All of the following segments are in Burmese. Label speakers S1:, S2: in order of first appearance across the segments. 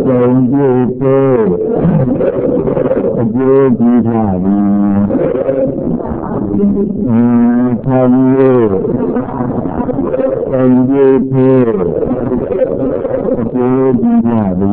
S1: Don't do it. Good Gitari. Come you. And you too. Good Gitari.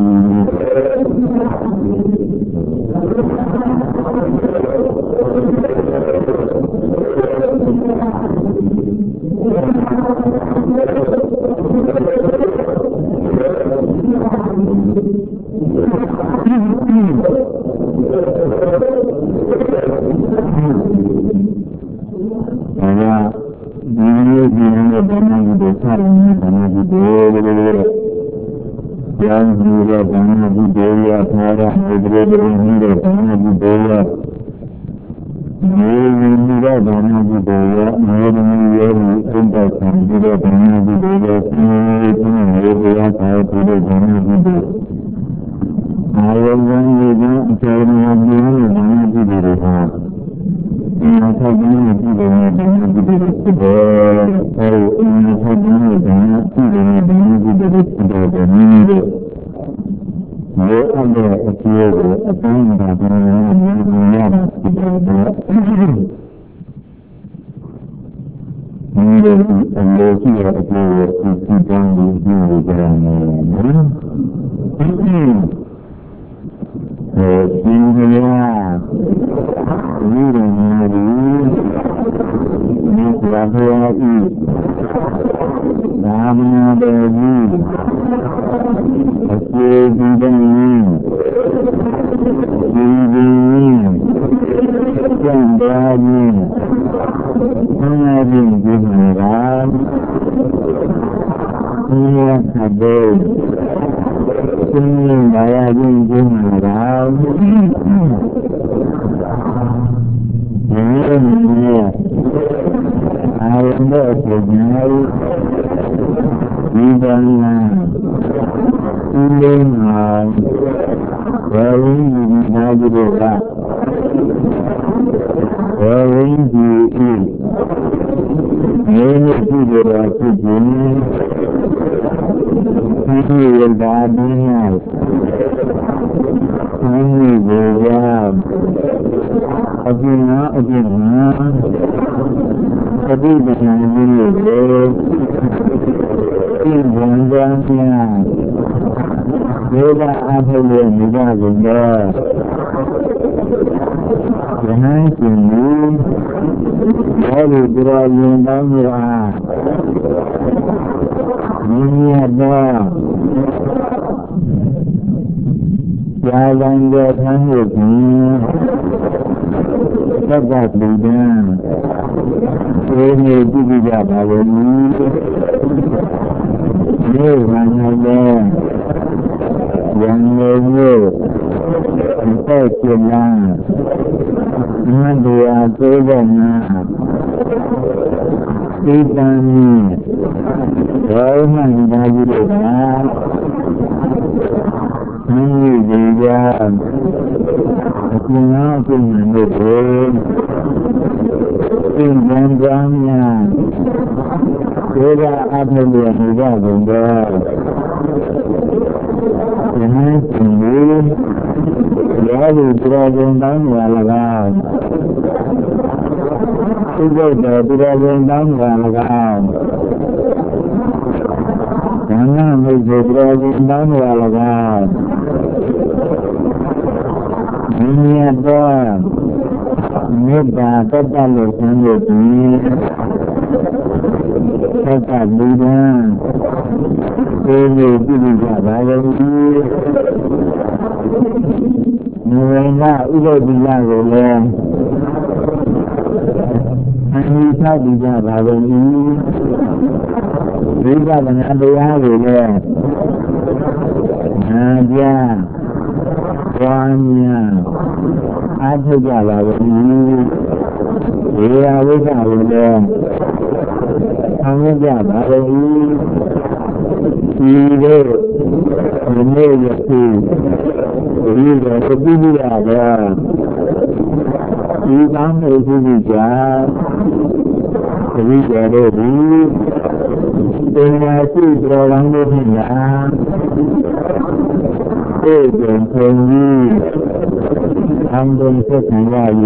S1: တွေ့ကြုံခွင့်ကြီးအံတုံဆက်ဆံရယူ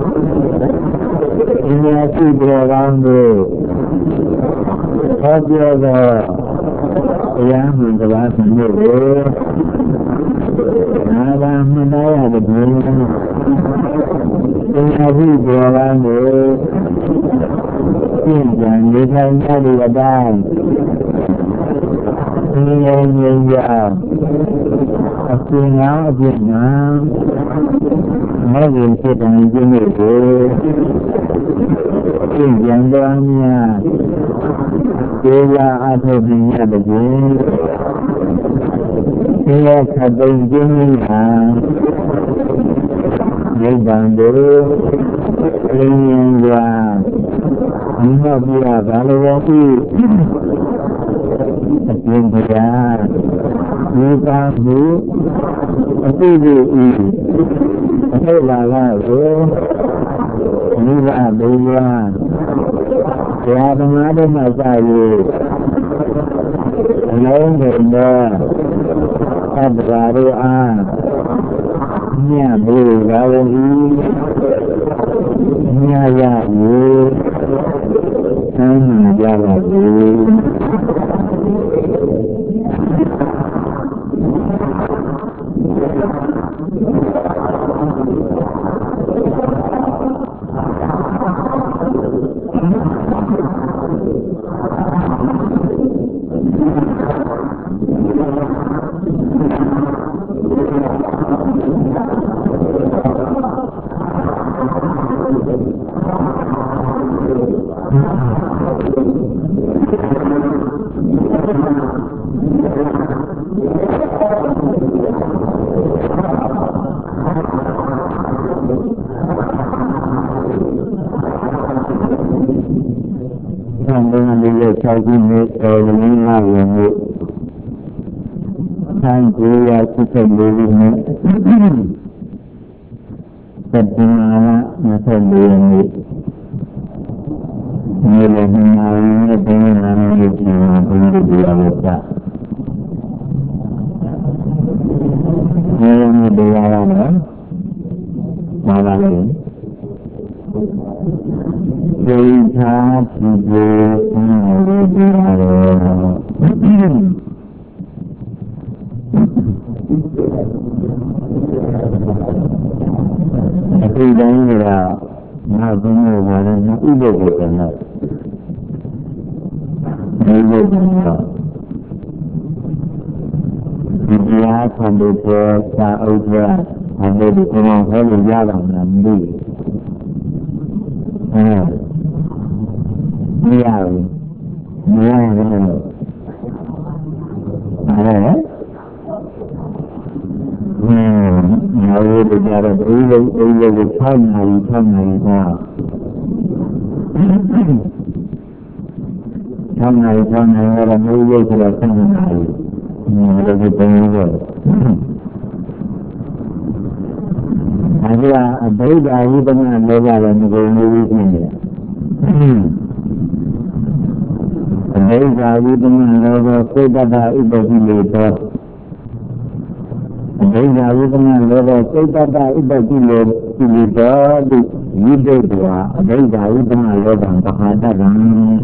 S1: အများရှိတော်ကောင်းတို့ဟောပြောသောတရားမှန်တရားစံတို့ကိုနာဂာမှန်တရားတဲ့ဒီအများရှိတော်ကောင်းတို့ပြည့်စုံနေထိုင်ရတဲ့အတိုင်းငြိမ်ငြိမ်ကြအပြင်းအောင်အပြင်းအောင်မဂ္ဂင်ဖြစ်တိုင်းခြင်းတွေကိုပြည့်စုံတော်များဒေဝအထုပ်ရတဲ့ခြင်းဒီရခတ်သိမ်းခြင်းဟာနိဗ္ဗာန်ကိုလင်းမြင်ကြအမှတ်ပြတာလည်းရှိအကျဉ်းတရားဒီကားမှုအသိဉာဏ်ဤအထိတ်လာလာကိုနိဗ္ဗာန်ဘုရားတရားဓမ္မတွေမှာစာရေးအလုံးစုံသောသတ္တဝါတို့အားမြတ်ဘုရားဝီမြတ်ရယူသမ်းမှကြပါစေ၆ခုနှစ်တော်ဝင်လာဝင်လို့1984ခုနှစ်စက်တင်ဘာလ24ရက်နေ့နေ့လယ်2နာရီနဲ့3နာရီချိန်မှာဘုန်းကြီးတို့ရောက်တာနေ့တရားရမယ်မှာပါလေဒေသာတိဘေသံဃာတိရောအခုတိုင်းကငါဘုံကိုပါလဲဥပ္ပဒေကနဲ့ဒီလိုတော့ဒီတရားဆံတဲ့စာအုပ်ကအမေဒီကမှာဟောလို့ရတာမလားမသိဘူးမရဘူးမရဘူးအဲ့ဒါငါတို့ကြတော့အိမ်လုံးကို6နာရီက6နာရီကတော့မျိုးရုပ်ဆိုတော့7နာရီဒီလိုပုံလို့ဒါကအဘိဓါဝိပဿနာလောကလည်းမကုန်ဘူးဖြစ်နေတယ်အဘိဓါဝိပဿနာလောကစိတ်တ္တဥပ္ပတိလေတော့အဘိဓါဝိပဿနာလောကစိတ်တ္တဥပ္ပတိလေဒီတော့ဒီဝိဒေတဝအဘိဓါဝိပဿနာလောကပဟာတကံ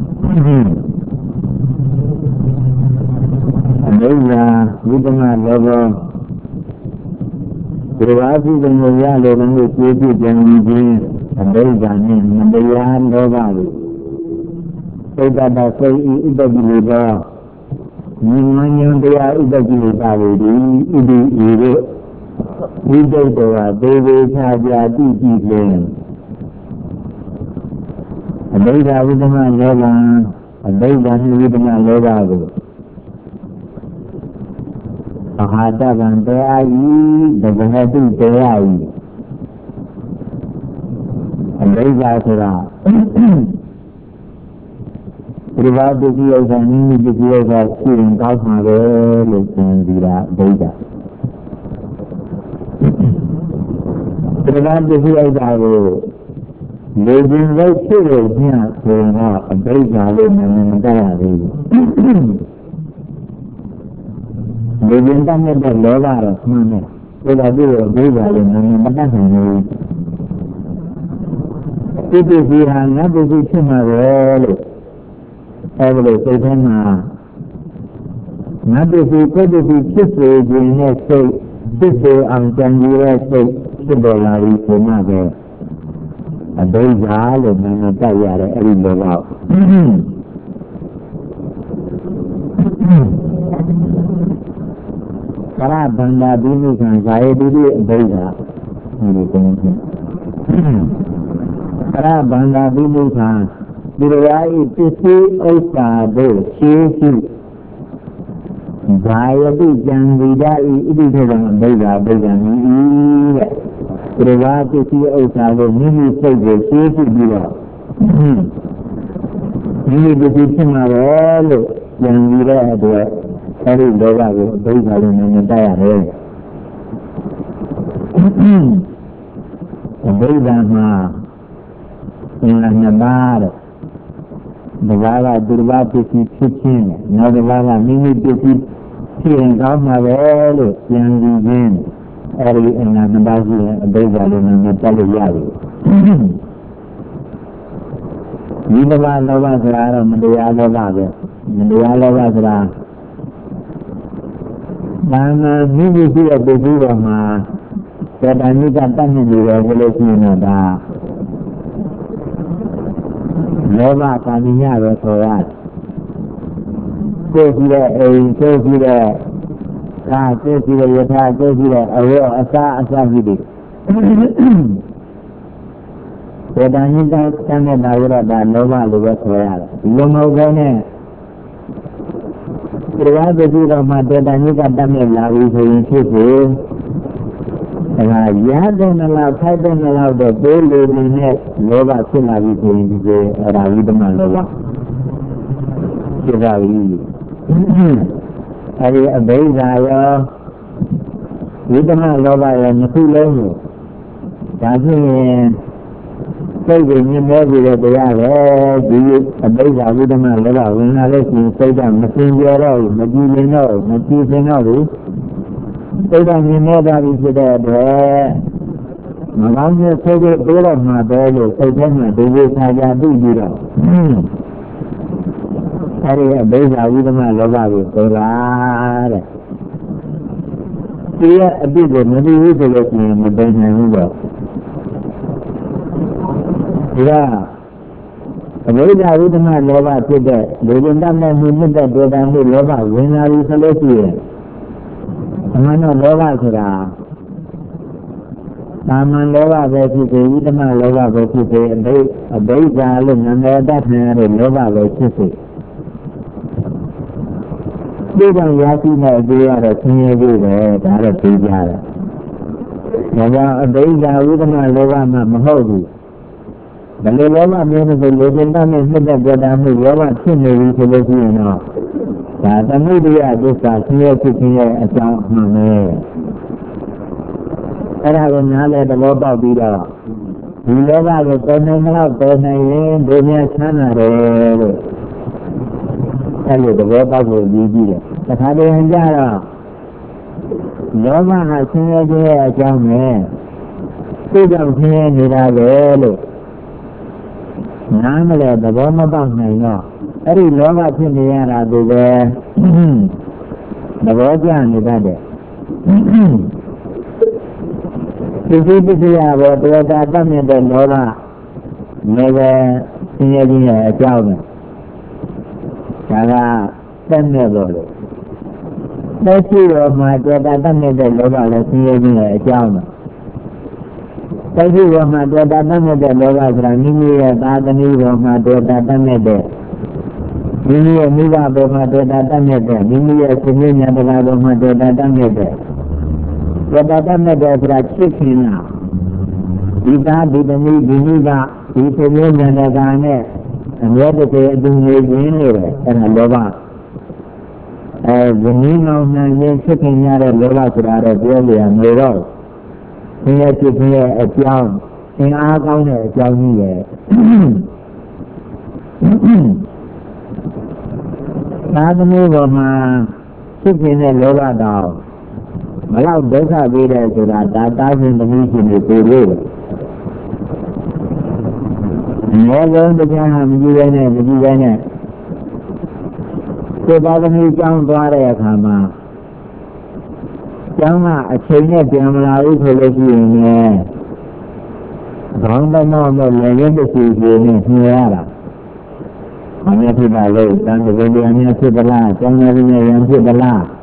S1: အဘိဓါဝိပဿနာလောကဒီဝါစီကံရလို့လည်းကျေးဇူးတင်ခြင်းအဘိဓါနဲ့မတရားလောဘလို့စိတ်တတစိတ်ဥပ္ပတိလေတော့ဉာဏ်ဉာဏ်တရားဥပ္ပတိလေပါလေဒီဥဒိဤတို့ဝိတုတ္တဝဒေဝေချာပြတိတိလင်အဘိဓါဝိပဿနာလောကအဘိဓါဝိပဿနာလောကကိုပဟာတကံတရားဤတကယ်တုတရားဤအဘိဓါဆိုတာဒီဘာဒုတိယဥစ္စာနည်းနည်းဒုတိယဥစ္စာရှိရင်ကောင်းမှာပဲလို့သင်ပြီးတာအဘိဓါဒီဘာဒုတိယဥစ္စာကိုလေခြင်းလို့ဖြစ်လို့ညဆိုတော့အဘိဓါလို့မတတ်ရသေးဘူးလူရင်းတတ်တဲ့လောဘတော့မှန်တယ်ဒါကသူ့ကိုအဘိဓါလေးနာမည်မတတ်နိုင်ဘူးဒီပစ္စည်းဟာငါပစ္စည်းဖြစ်မှာပဲလို့အဲဒီလိုစိတ်ထဲမှာငါပစ္စည်းကိုယ်ပစ္စည်းဖြစ်စေခြင်းနဲ့စိတ်ဖြစ်စေအောင်ကြံရတဲ့စိတ်ဖြစ်ပေါ်လာပြီးဆိုမှပဲအဘိဓါလို့နာမည်တတ်ရတဲ့အဲဒီလောဘကရဗန္ဒာပိမိခံဇာယတိတိအဘိဓါဒီလိုပြောနေကရဗန္ဒာပိမိခံဒီလိုရာဤပစ္စည်းဥစ္စာတို့ရှင်းရှိဇာယတိကြံဝိဒာဤဣတိထေရံအဘိဓါဘိဓံဤတဲ့ဒီလိုရာပစ္စည်းဥစ္စာကိုမိမိစိတ်ကိုရှင်းရှိပြီးတော့မိမိပစ္စည်းဖြစ်မှာပဲလို့ကြံပြီးတဲ့အတွက်အဲဒီလောဘကိုအဘိဓါလို့နာမည်တတ်ရတယ်အဘိဓါမှာသင်္ဃာနှစ်ပါးတဲ့ဒီဘာကဒုရဘပစ္စည်းဖြစ်ခြင်းနဲ့နောက်တစ်ပါးကမိမိပစ္စည်းဖြစ်ရင်ကောင်းမှာပဲလို့ကြံပြီးခြင်းအဲဒီအင်္ဂါနှစ်ပါးရှိရင်အဘိဓါလို့နာမည်တတ်လို့ရတယ်ဒီတစ်ပါးလောဘဆိုတာတော့မတရားလောဘပဲမတရားလောဘဆိုတာဘာမှမိမိရှိတဲ့ပစ္စည်းပေါ်မှာစေတနိကတတ်နေတယ်ဘယ်လိုရှိနေတော့လောဘကာမိညပဲဆိုရတယ်ကိုယ်ရှိတဲ့အိမ်ကိုယ်ရှိတဲ့ကာကိုယ်ရှိတဲ့ယထာကိုယ်ရှိတဲ့အဝတ်အစားအစာကြီးတွေစေတနိကတတ်နေတာရတာလောဘလိုပဲဆိုရတယ်ဒီလိုမဟုတ်ဘဲနဲ့တရားပစ္စည်းတော်မှာတေတ္တညိကတတ်မြလာပြီဆိုရင်ဖြစ်စေဒါကရတဲ့နလားဖိုက်တဲ့နလားတော့ပိုးလိုနေတဲ့လောဘဖြစ်လာပြီဆိုရင်ဒီလိုအရာဝိဓမလောဘဖြစ်လာပြီအဲဒီအဘိဓါရောဝိဓမလောဘရောနှစ်ခုလုံးကိုဒါဖြင့်စိတ်ကိုမြင်မဲ့ပြီးတော့တရားပဲဒီအဘိဓါဝိဓမလောဘဝင်လာလို့ရှိရင်စိတ်ကမစင်ကြတော့ဘူးမကြည်လင်တော့မကြည်စင်တော့ဘူးစိတ်ကမြင်မဲ့တာပြီးဖြစ်တဲ့အတွက်မကောင်းတဲ့စိတ်ကိုတိုးတော့မှပဲလို့စိတ်ထဲမှာဒီလိုဆာကြသိပြီးတော့အဲဒီအဘိဓါဝိဓမလောဘကိုဆိုတာတဲ့ဒီအပြစ်ကိုမသိဘူးဆိုလို့ရှိရင်မသိနိုင်ဘူးတော့ဒါအဘိဓါဝိဓမလောဘဖြစ်တဲ့လူကျင်တတ်မဲ့မှုမြင့်တဲ့ဒေသမှုလောဘဝင်လာပြီဆိုလို့ရှိရင်အမှန်တော့လောဘဆိုတာသာမန်လောဘပဲဖြစ်စေဝိဓမလောဘပဲဖြစ်စေအဘိဓါလို့နာမည်တတ်ခံရတဲ့လောဘပဲဖြစ်စေဒီကံရရှိတဲ့အကျိုးရတော့ဆင်းရဲဖို့ပဲဒါတော့သိကြတယ်ဒါကြောင့်အဘိဓါဝိဓမလောဘမှမဟုတ်ဘူးဘယ်လိုလောဘမျိုးဆိုလူကျင်တတ်နဲ့နှစ်သက်ကြတာမှုလောဘဖြစ်နေပြီဆိုလို့ရှိရင်တော့ဒါသမုဒိယဒုက္ခဆင်းရဲဖြစ်ခြင်းရဲ့အကြောင်းမှန်ပဲအဲ့ဒါကိုနားလဲသဘောပေါက်ပြီးတော့ဒီလောဘကိုပယ်နိုင်တော့ပယ်နိုင်ရင်ဒုညချမ်းသာတယ်လို့အဲ့လိုသဘောပေါက်ဖို့ရည်ကြည့်တယ်တခါတည်းကြတော့လောဘဟာဆင်းရဲခြင်းရဲ့အကြောင်းပဲသူ့ကြောင့်ဆင်းရဲနေတာပဲလို့နားမလဲသဘောမပေါက်နိုင်တော့အဲ့ဒီလောဘဖြစ်နေရတာကိုပဲသဘောကျနေတတ်တယ်ဒီစိတ်တရားပေါ်တရားတတ်မြတ်တဲ့လောဘလည်းပဲဆင်းရဲခြင်းရဲ့အကြောင်းပဲဒါကတက်မြတ်လို့လက်ရှိတော့မှတရားတတ်မြတ်တဲ့လောဘလည်းဆင်းရဲခြင်းရဲ့အကြောင်းပဲသက်ရှိပေါ်မှာတရားတတ်မြတ်တဲ့လောဘဆိုတာမိမိရဲ့သာသမီပေါ်မှာတရားတတ်မြတ်တဲ့မိမိရဲ့မိဘပေါ်မှာတရားတတ်မြတ်တဲ့မိမိရဲ့ရှင်မြတ်ညာတရားပေါ်မှာတရားတတ်မြတ်တဲ့တရားတတ်မြတ်တဲ့ဆိုတာချစ်ခင်လားဒီသားဒီသမီးဒီမိဘဒီရှင်မြတ်ညာတရားနဲ့အမြဲတည်းအတူနေခြင်းနေတယ်အဲ့ဒါလောဘဇနီးမောင်နှံရင်ချစ်ခင်ရတဲ့လောဘဆိုတာတော့ပြောရမယ်တော့ဆင်းရဲဖြစ်ခြင်းရဲ့အကြောင်းသင်အားကောင်းတဲ့အကြောင်းကြီးရဲ့သာသမီပေါ်မှာချဖြစ်နေတဲ့လောဘတော့ဘလောက်ဒုက္ခပေးတယ်ဆိုတာဒါသားစဉ်သမီးရှင်တွေကိုလို့မေလုံးတရားဟာမကြည့်ရနဲ့ကိုပါသမီးကြောင်းသွားတဲ့အခါမှာကျောင်းကအချိန်နဲ့ပြန်မလာဘူးဆိုလို့ရှိရင်လည်းခေါင်းတော့တော့လည်းရင်းပစီကြီးနဲ့ညှိရတာ။ဘာများဖြစ်ပါလဲ။တန်တဲ့ဘယ်လိုများဖြစ်သလား။ကျောင်းသားတွေရန်ဖြစ်သလား။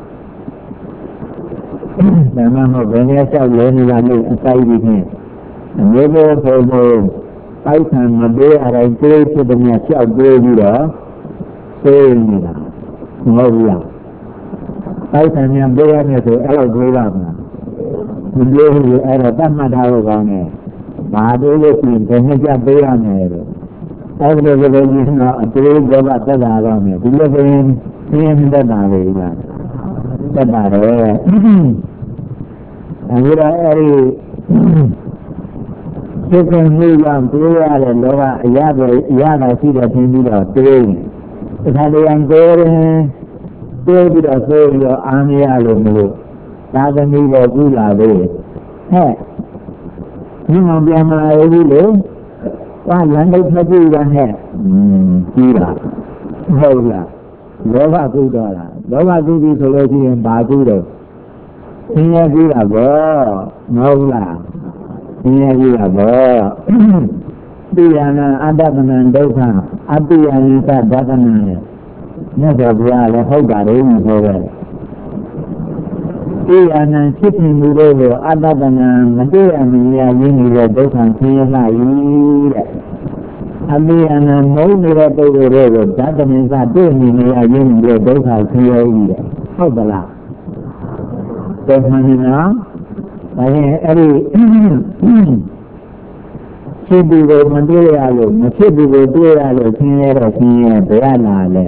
S1: ဒါမှမဟုတ်ဘယ်နဲ့လျှောက်လဲနေတာလို့အတိုင်းကြီးနဲ့အမျိုးမျိုးပုံပုံပိုက်ဆံမပေးအရင်ကျိုးဖြစ်တဲ့များလျှောက်ပေးပြီးတော့သိနေတာ။မဟုတ်ဘူးလား။ပိုက်ဆံများပေးရမယ်ဆိုအဲ့လိုတွေးပါမလား။ဒီလိုအဲ့တော့တတ်မှတ်ထားဖို့ကောင်းတယ်။ဘာလို့လဲဆိုရင်ဘယ်နဲ့ကြပေးရမယ်လို့အဲ့ဒီလိုလိုကြီးတော့အတူတူကတက်လာတော့မယ်ဒီလိုဆိုရင်သိရင်တက်တာလေလားတက်တာလေအဲဒီတော့အဲ့ဒီစိတ်ကမှုကြောင့်တွေးရတဲ့လောကအရာတာရှိတဲ့သင်ပြီးတော့တွေးနေဒါတည်းရင်ကိုယ်ရင်တွေးပြီးတော့ဆိုပြီးတော့အားမရလို့မလို့သာသမီပေါ်ကူလာသေးဟဲ့ဒီမှာပြန်မလာဘူးလေว่าหลังได้พระพุทธเจ้าကြီးတာဟုတ်လားလောဘကုတော့လားလောဘကုပြီဆိုလို့ရှိရင်ဘာကုတော့သင်ရကြီးတာပေါ့မဟုတ်လားသင်ရကြီးတာပေါ့ပိယနာအတ္တပနံဒုက္ခအပိယနိသဒသနံမြတ်စွာဘုရားလည်းဟုတ်ပါတယ်ဆိုတော့ပိယနာဖြစ်နေမှုတွေကိုအတ္တပနံမတွေ့ရမရရင်းနေတဲ့ဒုက္ခဆင်းရဲလာ၏တဲ့အမိအနံမုန်းနေတဲ့ပုဂ္ဂိုလ်တွေကိုဓာတ်တမင်္ဂတွေ့နေရရင်းနေတဲ့ဒုက္ခဆင်းရဲ၏တဲ့ဟုတ်ပါလားတော်မှန်နော်ဒါရင်အဲ့ဒီဖြစ်ပြီးတော့မတွေ့ရလို့မဖြစ်ပြီးတော့တွေ့ရလို့ဆင်းရဲတော့ဆင်းရဲဘယ်လာလဲ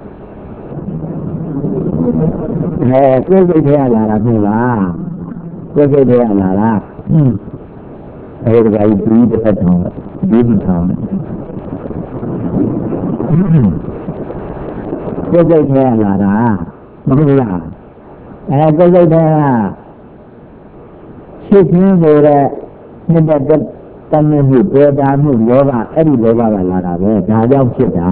S1: ကိုယ်စိတ်ထဲလာတာမဟုတ်လားကိုယ်စိတ်ထဲလာလားအဲဒီကကြီးတစ်ဖက်ထောင်းဒီမထောင်းကိုယ်စိတ်ထဲလာတာမဟုတ်လားကိုယ်စိတ်ထဲဖြစ်ခြင်းဆိုတဲ့နှစ်သက်တမ်းမှုပေတာမှုလောဘအဲ့ဒီလောဘကလာတာပဲဒါကြောင့်ဖြစ်တာ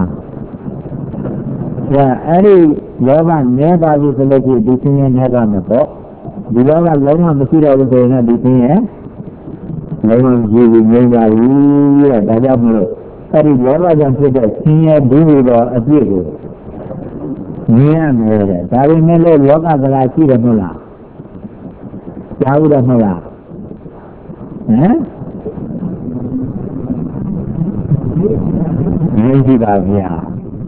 S1: အဲ့ဒီလောဘနည်းပါပြီဆိုလို့ရှိရင်ဒီသင်ရဲ့နည်းပါမယ်ပေါ့ဒီလောဘလုံးဝမရှိတော့ဘူးဆိုရင်ဒီသင်ရဲ့လုံးဝကြည့်ပြီးငြိမ်းပါပြီတဲ့ဒါကြောင့်မလို့အဲ့ဒီလောဘကြောင့်ဖြစ်တဲ့သင်ရဲ့ဒီလိုတော့အပြည့်ကိုမြင်ရမယ်တဲ့ဒါပေမဲ့လည်းလောကစကားရှိတယ်မဟုတ်လားကြားဘူးတယ်မဟုတ်လားမြင်ကြည့်ပါဗျာ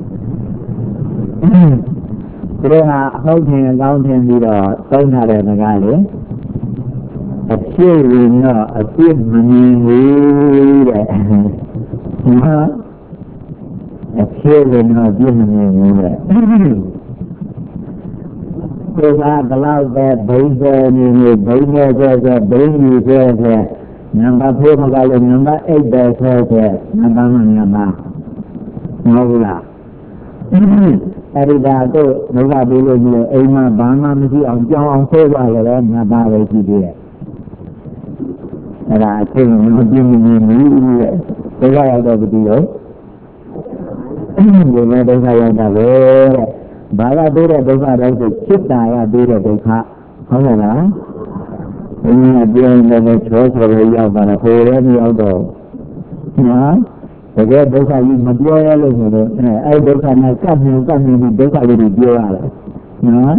S1: သူတို့ကအဟုတ်ထင်အကောင်းထင်ပြီးတော့သုံးထားတဲ့စကားလေအဖြစ်ရင်တော့အပြစ်မမြင်ဘူးတဲ့အဖြစ်ရင်တော့အပြစ်မမြင်ဘူးတဲ့သူကဘလောက်ပဲဘိန်းပဲနေနေဘိန်းနဲ့ဆိုဘိန်းယူဆိုနံပါတ်4မကလည်းနံပါတ်8ပဲဆိုနံပါတ်9ပါမဟုတ်လားအဲ့ဒီဒါတော့ဒုက္ခပေးလို့ဒီအိမ်မှာဘာမှမရှိအောင်ကြောင်းအောင်ဆိုးပါလေတော့ငါပါပဲရှိသေးတယ်အဲ့ဒါအချင်းမပြင်းနေဘူးတဲ့ဒုက္ခရောက်တော့ဘူးလို့ဒီမဲ့ဒုက္ခရောက်တာပဲတဲ့ဘာကတိုးတဲ့ဒုက္ခတော့ဆိုจิตတာရတိုးတဲ့ဒုက္ခဟုတ်ကဲ့လားဘုရားပြောနေတဲ့ချောချောလေးရောက်တာဟိုလည်းမရောက်တော့နော်တကယ်ဒုက္ခကြီးမပြောရလို့ဆိုတော့အဲ့ဒုက္ခနဲ့ကပ်နေပြီးဒုက္ခလေးတွေပြောရတယ်နော်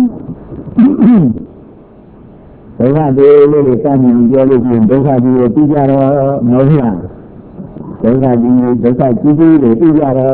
S1: ဒုက္ခတွေလေးတွေကပ်နေပြောလို့ရှိရင်ဒုက္ခကြီးကိုသိကြတော့မဟုတ်လားဒုက္ခကြီးတွေသိကြတော့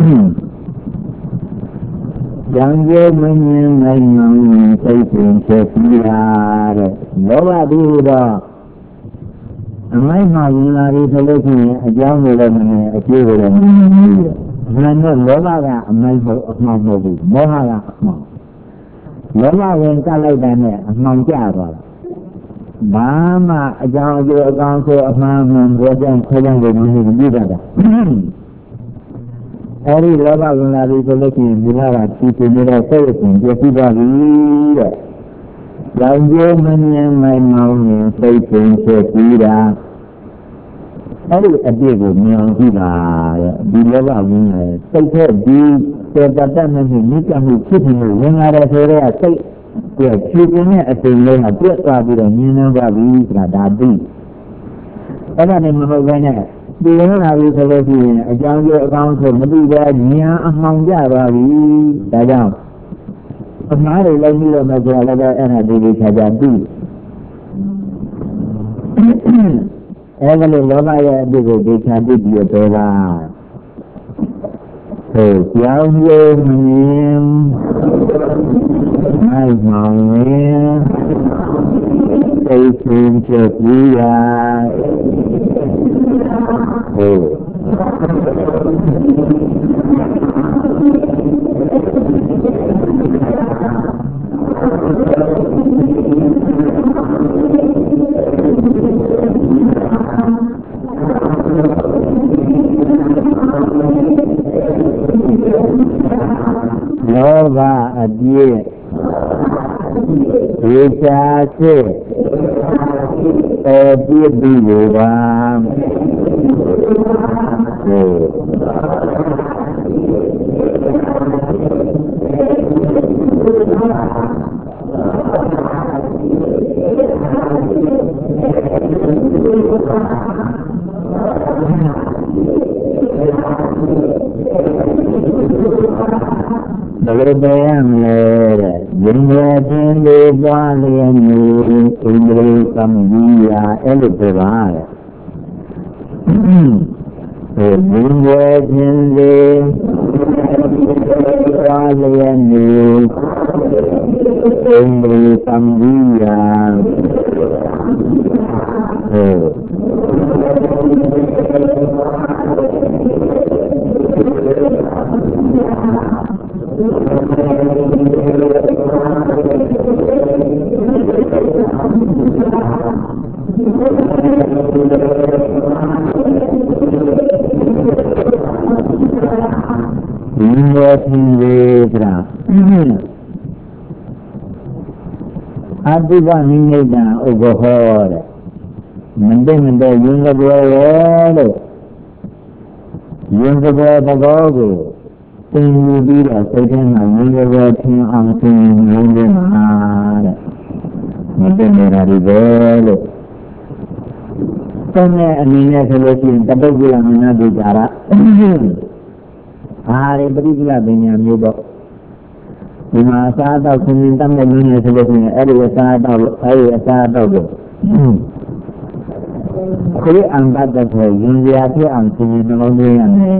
S1: ကြံကြဲမမြင်နိုင်အောင်စိတ်ပင်ချက်ပြီးတာတဲ့လောဘပြီးတော့အမိုက်မှာဝင်လာပြီဆိုလို့ရှိရင်အကြောင်းတွေလည်းမနေအကျိုးတွေလည်းမနေဘူး။ဒါနဲ့လောဘကအမိုက်မဟုတ်အမှောင်မဟုတ်ဘူး။မောဟကအမှောင်။လောဘဝင်ကလိုက်တဲ့နဲ့အမှောင်ကျသွားတာ။ဘာမှအကြောင်းအကျိုးအကောင်ဆိုအမှန်မှန်ပြောကြံခွဲကြံလို့မရှိဘူးတတ်တာ။အဲဒီလောဘဝင်လာပြီဆိုလို့ရှိရင်ဒီကချီးနေတဲ့စိတ်အစဉ်ပြည့်စုံသွားပြီတဲ့။ကြောင်ကျိုးမမြင်မိုင်မောင်းရင်စိတ်ပင်ဖြစ်ပြီးတာအဲဒီအပြည့်ကိုမြင်အောင်ကြည့်ပါတဲ့။ဒီလောဘဝင်လာစိတ်ထဲဒီစေတတတ်နဲ့မိကမှုဖြစ်ပြီးဝင်လာတဲ့ဆိုတဲ့စိတ်ကချီးတဲ့အစဉ်လေးကပြတ်သွားပြီးတော့မြင်နေပါပြီဆိုတာဒါသိ။အဲ့ဒါနဲ့မဟုတ်ဘဲနဲ့ဒီရလာပြီဆိုလို့ရှိရင်အကြောင်းကျအကောင်းဆုံးမသိပဲဉာဏ်အမှောင်ကြပါပြီဒါကြောင့်အမှားတွေလည်းပြီးတော့မှဆိုတော့လည်းအဲ့ဒါဒီခြားခြားသိအဲ့ဒါလို့လောဘရဲ့အပြစ်ကိုဒီခြားသိပြီးတော့ပါဟိုကြောင်းကျမမြင်မိုက်မောင်ရင်သိချင်းချက်ပြီးရဟိုလောဘအပြည့်ဒီချာစစ်ပြည့်ပြီးပါဘယ်လိုပဲမလဲတဲ့ဉာဏ်ချင်းလေးပွားလျက်နေဣန္ဒြေကံကြီးရာအဲ့လိုပြောပါတဲ့ဉာဏ်ချင်းလေးပွားလျက်နေဣန္ဒြေကံကြီးရာအတုပနိမိတ်တံဥပ္ပဟောတဲ့မတည့်မတည့်ယဉ်ကဘောလို့ယဉ်ကဘောသဘောကိုသင်ယူပြီးတော့စိတ်ထဲမှာယဉ်ကဘောထင်အောင်သင်ယူနေမှာတဲ့မတည့်နေတာဒီပဲလို့သုံးတဲ့အနေနဲ့ဆိုလို့ရှိရင်တပုဂ္ဂလမနတိကာရဟာဒီပရိက္ခလပညာမျိုးပေါ့ဒီမှာအစားအသောက်ဆင်းရဲတတ်မဲ့လူတွေဆိုလို့ရှိရင်အဲ့ဒီအစားအသောက်ကိုခရီးအံပတ်တဲ့ဆိုရင်ရဖြစ်အောင်ဆင်းရဲနှလုံးသွင်းရမယ်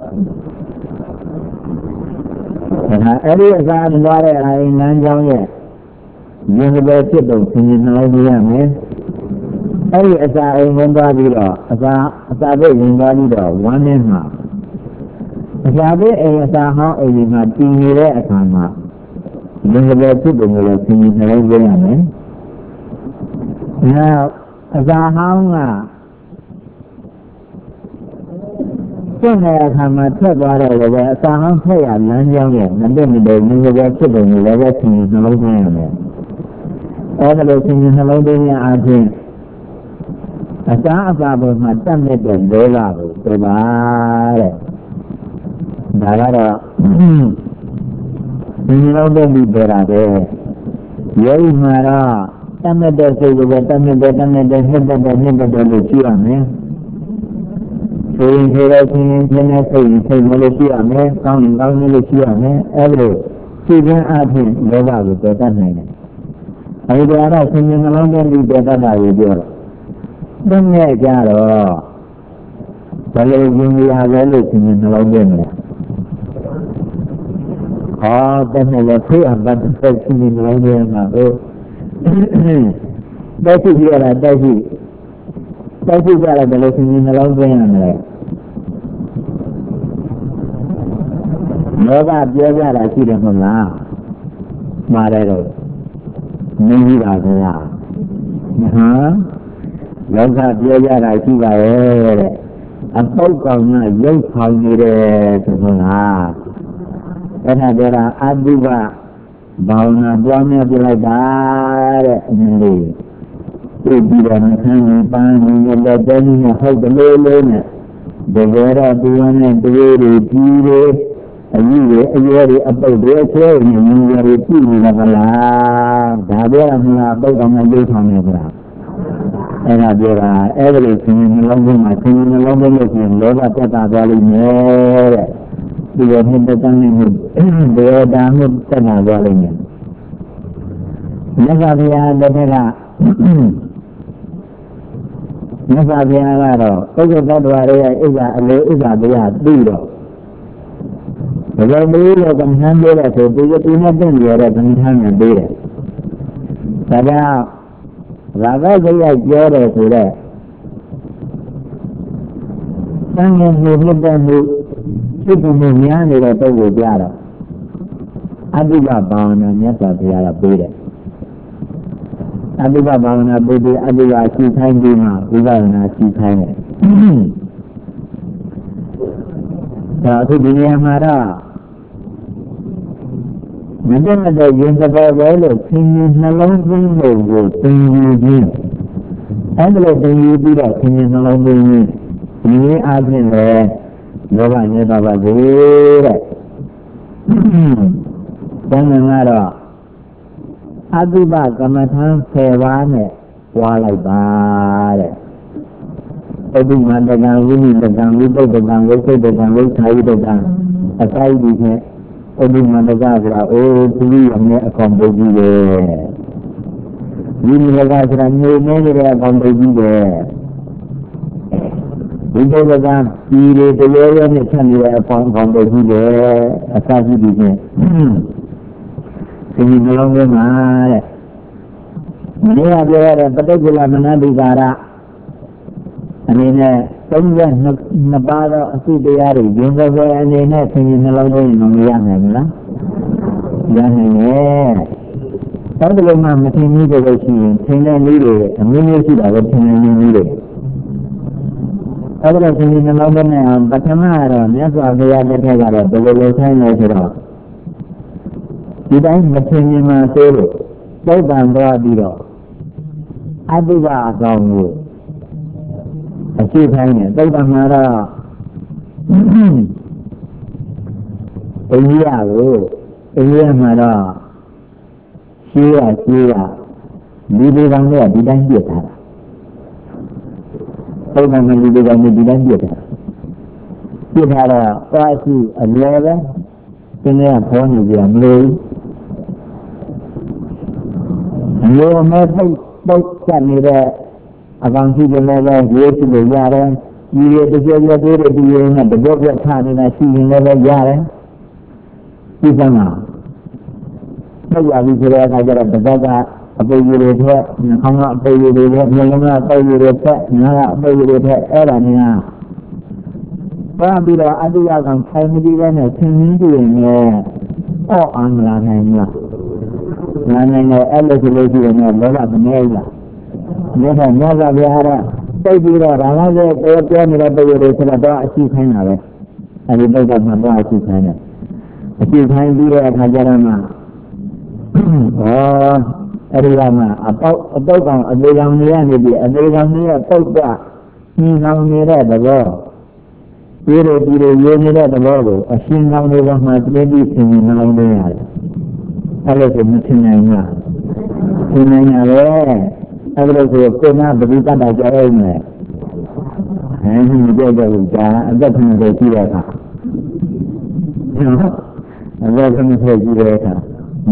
S1: ဒါအဲ့ဒီအစားသွားတဲ့အိမ်လမ်းကြောင်းရဲ့ရင်ပဲဖြစ်တော့ဆင်းရဲနှလုံးသွင်းရမယ်အဲ့ဒီအစာအိမ်ဝင်သွားပြီးတော့အစာပဲဝင်သွားပြီးတော့ဝမ်းထဲမှာအစာပဲအိမ်အစာဟောင်းအိမ်မှာတည်နေတဲ့အခါမှာငယ်ပဲဖြစ်တယ်လို့ဆင်းရဲနှလုံးသွင်းရမယ်။နောက်အစာဟောင်းကကျင့်တဲ့အခါမှာထွက်သွားတယ်လည်းအစာဟောင်းထွက်ရလမ်းကြောင်းရဲ့မတည့်မတည့်ငယ်ပဲဖြစ်တယ်လို့လည်းဆင်းရဲနှလုံးသွင်းရမယ်။အဲ့ဒါလို့ဆင်းရဲနှလုံးသွင်းရအားဖြင့်အစာအစာပေါ်မှာတတ်မြတ်တဲ့လောဘကိုပြောပါတဲ့ဒါကတော့ဒီလိုပဲပြီးပြတာပဲယောဂီမှာတော့တတ်မြတ်တဲ့စိတ်ကိုပဲတတ်မြတ်တဲ့နှစ်သက်တဲ့လို့ကြည့်ရမယ်ဆိုရင်ဒီလိုချင်းချင်းနဲ့စိတ်မလို့ကြည့်ရမယ်ကောင်းရင်ကောင်းလို့ကြည့်ရမယ်အဲ့လိုစိတ်ချင်းအဖြစ်လောဘကိုပယ်တတ်နိုင်တယ်အဲဒီတော့ဆင်းရဲနှလုံးသွင်းပြီးပယ်တတ်တာကိုပြောတော့တည်းနဲ့ကြတော့ဘယ်လိုရင်ရလဲလို့ရှင်နှလုံးသွင်းတယ်။ဟောတည်းနဲ့လည်းဖိအပ်တဲ့ရှင်နှလုံးသွင်းမှာဟုတ်တိုက်ရှိကြတာတိုက်ရှိကြတယ်ဘယ်လိုရှင်နှလုံးသွင်းရမလဲ။လောဘပြောကြတာရှိတယ်မဟုတ်လား။မှားတယ်တော့မင်းကြီးပါခင်ဗျာ။ဟမ်လောကပြောကြတာရှိပါရဲ့တဲ့ a folk of my young family to Mona. And I did a Aduba, Bauna, Blomia, like that, and leave. It be a tiny band in the den of the low. The weather doing and the way they do it. You about their train, you are repeating of a laugh. Dabia, but on a day on the and I did everything along my thing along the looking, love at that valley near. We were in the tongue, they are down with the valley. Never be a letter. Never be a letter. Over that way is a deal. The way of the handle at a bigger thing than the other than hand did. Sada Raga like your to that. Some of you look at me, people move me on it at the Yara. I do not bound and yes, I be a bidder. I do not bound a baby, I do not see time now, without not see time. To be a mara. Madame the Yunzaba, singing along the road, singing and letting you do that, singing along the road. You are in there, no one ever did it. Then the matter Aduba, Gamatan, Sevane, while I bought it. Open the gun, winning the gun, we take the gun, we take the gun, we tie the gun. As I did. Open Mandagara, oh, to be a comedy there. We never got new many comedy there. We go the gun, see the way and it's only upon comedy there, a sassy business. Singing along the man. Many are there, particular Manabigara. I mean, Somewhere Nabara, Sudari, Junga, and they net in the London on the young Young Some of them are making me the way she Tina needed, a ministry of a Tina needed. Other things in the London, but Tamara, never the other Tagara, the way time as it all. Did I maintain in my table? Both on the I do ask on you. A few times, they don't matter. A year, matter. She, Bibi Ranga didn't get her. Oh, my Bibi Ranga didn't get her. She had a party at 11, in their pony, they are blue. And you were both sent me there. About people never go to the yard, you get the girl to be in the book of time and I see you never yard. You come out. No, I will get I get up the dog, a baby with her, and come out, baby with her, and baby with her, and baby with her, Elena. Probably I do have some family and a thing doing there. Oh, I'm running. Running a eligibility and a lot of the Never be a baby or another airplane that they were to the door, she came away. And we made up my boy, she came away. A few times we were at Hajarama. Oh, Ariyama, a boat on a day on the end, a day on the boat back. He's on me at the wall. We were to the unit at the wall, a sheen on the one my baby singing along the yard. I was in the Tinanga. I was going to have the weekend at the end. And he did the weekend, and that's when they see that. And that's when they see that.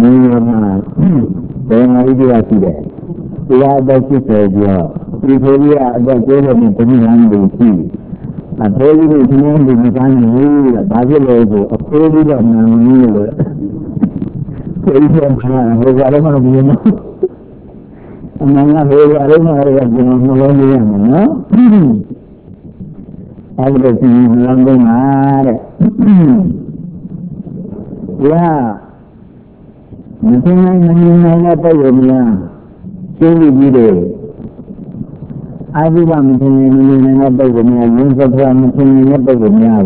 S1: Then I do see that. We are the sisters, we probably are the government to me and we see. I told you to name the family, a Basil, a probably of my so you can and I'm not very no? Everything is London. Yeah. Nothing like money, I never tell you. So we did it. အာဇိဝမထင်နေနေတဲ့ပုဂ္ဂိုလ်များယဉ်စကားမထင်နေတဲ့ပုဂ္ဂိုလ်များ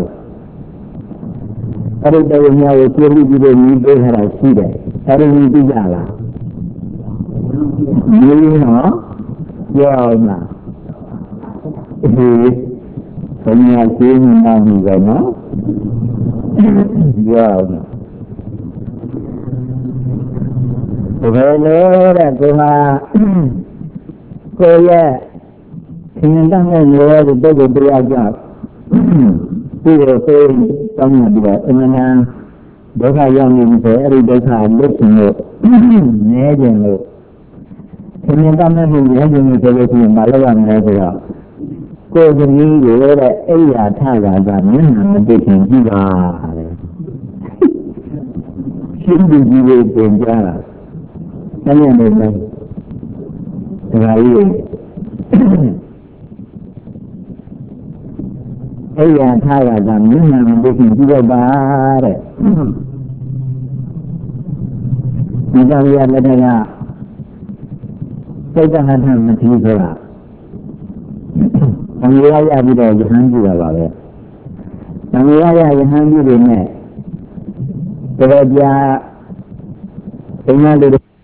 S1: အဲ့ဒီပုဂ္ဂိုလ်များကိုကျေးဇူးပြုလို့ညီပေးထားတာရှိတယ်အဲ့ဒီညီကြည့်ကြလားညီနော်ပြောအောင်လားဒီဘုရားကျေးဇူးများပြီပဲနော်ပြောအောင်ဘယ်လိုတဲ့ကိုဟာကိုရဲ့သင်္တန်းနဲ့ရောတဲ့ပုဂ္ဂိုလ်တရားကြောင့်ပြီးတော့ကိုယ်တောင်းရပြီးတော့အမှန်တန်ဒုက္ခရောက်နေပြီဆိုအဲ့ဒီဒုက္ခလွတ်ခြင်းလို့နည်းခြင်းလို့သင်္တန်းနဲ့ပြီးနည်းခြင်းလို့ဆိုလို့ရှိရင်မလုပ်ရမလဲဆိုတော့ကိုယ်ကလေးကိုတဲ့အိယာထတာကမျက်နှာမသိခင်ကြည့်ပါတဲ့ရှင်းပြီးကြီးကိုပြင်ကြတာတကယ်နေတယ်ဒါကြီးအိယာထားရတာမျက်နှာမသိခင်ကြည့်တော့ပါတဲ့ဒီကြောင့်ရလက်ထက်ကစိတ်တဟထမထီးဆိုတာအမြဲရပြီးတော့ယဟန်ကြည့်တာပါပဲအမြဲရယဟန်ကြည့်နေနဲ့တော်ကြာဘုရားလူ